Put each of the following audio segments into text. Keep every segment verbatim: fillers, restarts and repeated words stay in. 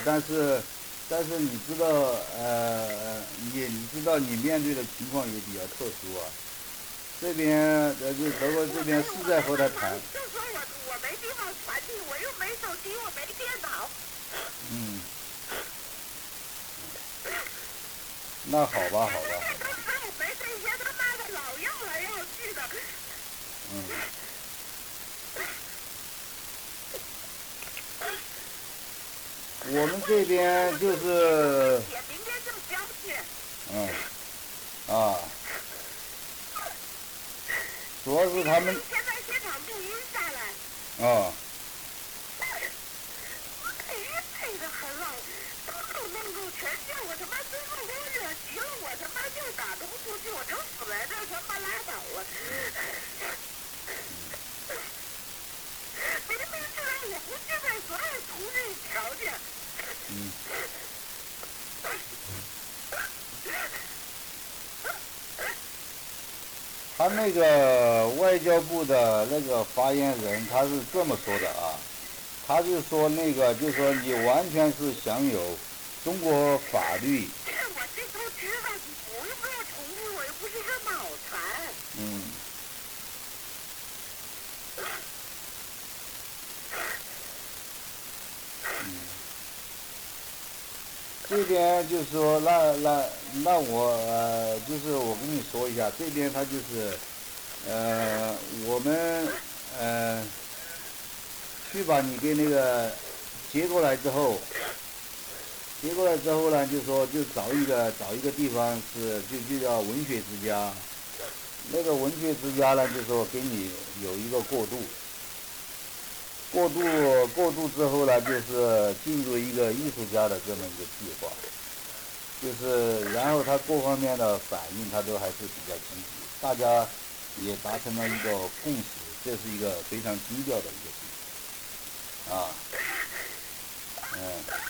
但是但是你知道，呃，你你知道你面对的情况也比较特殊啊。这边呃，就德国这我没有， 边是在我没办法， 和他谈。 就说我我没地方传递，我又没手机，我没电脑。 嗯，那好吧，好吧， 我们好吧。 那个时候没这些他妈的老要来要去的。 嗯，我们这边就我今天就会是， 写，明天就交去。 嗯，啊，主要是因他们， 为现在现场录音下来， 啊， 我配音配的很老，都弄弄弄全叫我他妈最后给我惹急了，我他妈就打都不出去，我就死在这儿他妈拉倒了。明明知道我不具备所有途径条件。 嗯，他那个外交部的那个发言人他是这么说的啊，他是说那个就是说你完全是享有中国法律。 我这都知道，你不用给我重复，我又不是个脑残。 嗯，这边就是说，那那那我呃，就是我跟你说一下，这边他就是，呃，我们呃，去把你给那个接过来之后，接过来之后呢，就说就找一个找一个地方是就就叫文学之家，那个文学之家呢，就说给你有一个过渡，过渡过渡之后呢，就是进入一个艺术家的这么一个计划。就是然后他各方面的反应他都还是比较积极，大家也达成了一个共识，这是一个非常低调的一个事情啊。嗯，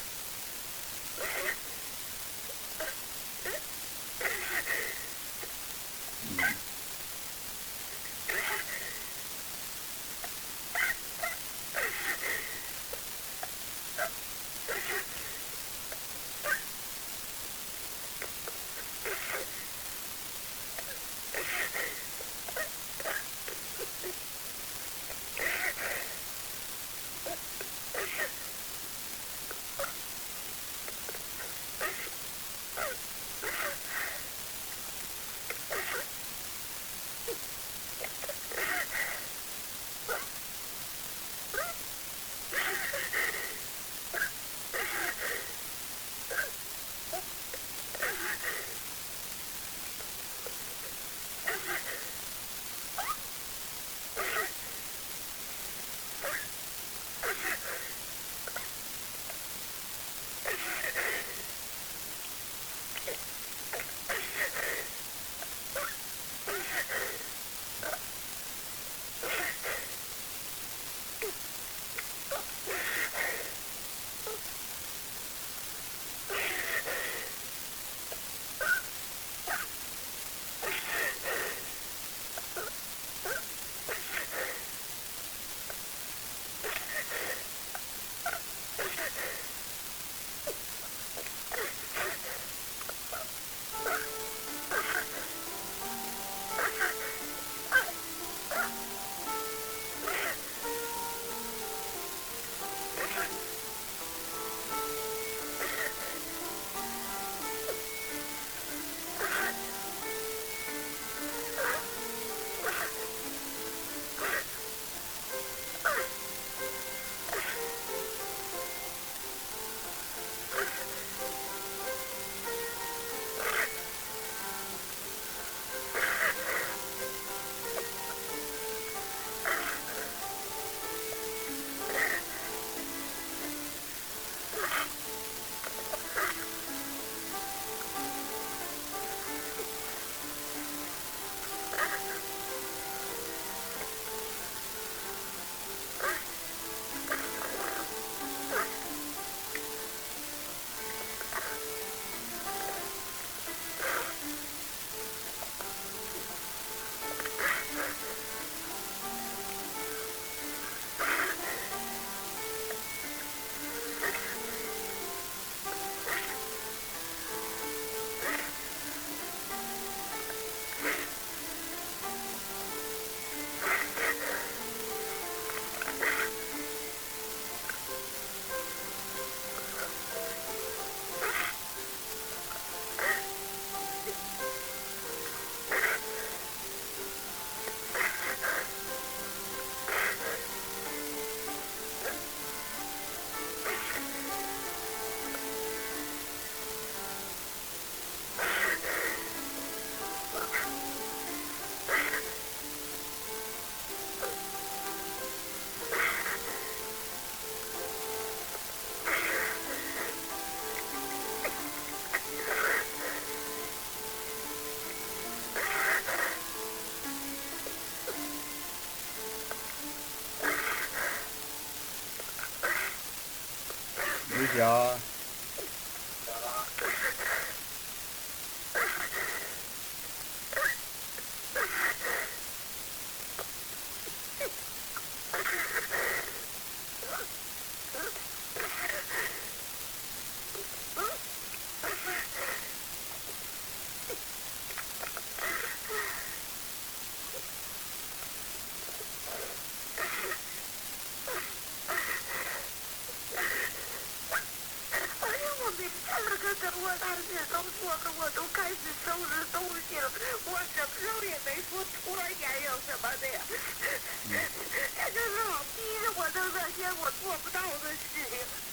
小。 我当时都说了，我都开始收拾东西了，我什么时候也没说突然间有什么的呀。这就是老逼着我弄那些我做不到的事情。